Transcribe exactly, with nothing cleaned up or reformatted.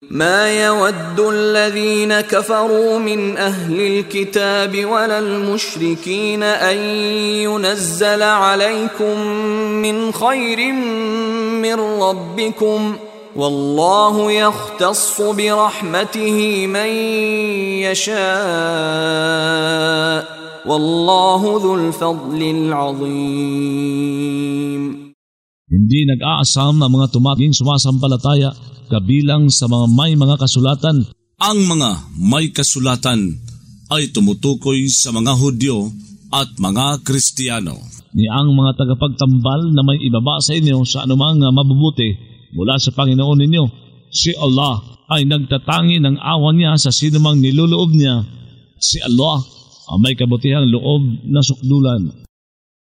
ما يود الذين كفروا من أهل الكتاب ولا المشركين أن ينزل عليكم من خير من ربكم والله يختص برحمته من يشاء والله ذو الفضل العظيم. Hindi nag-aasam na mga tumaging sumasampalataya kabilang sa mga may mga kasulatan. Ang mga may kasulatan ay tumutukoy sa mga Hudyo at mga Kristiyano. Ni ang mga tagapagtambal na may ibaba sa inyo sa anumang mabubuti mula sa Panginoon ninyo. Si Allah ay nagtatangi ng awa niya sa sinumang niluloob niya. Si Allah ang may kabutihang loob na sukdulan.